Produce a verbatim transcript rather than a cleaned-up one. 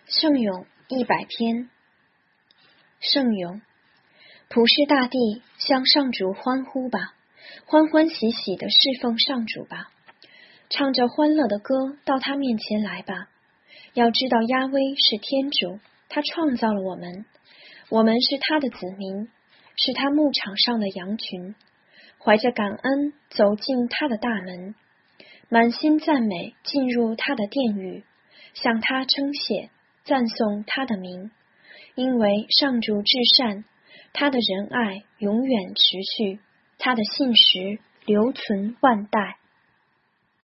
圣咏一百篇。圣咏，普世大地，向上主欢呼吧，欢欢喜喜地侍奉上主吧，唱着欢乐的歌到他面前来吧。要知道亚威是天主，他创造了我们，我们是他的子民，是他牧场上的羊群，怀着感恩走进他的大门，满心赞美进入他的殿宇，向他称谢，赞颂他的名，因为上主至善，他的仁爱永远持续，他的信实留存万代。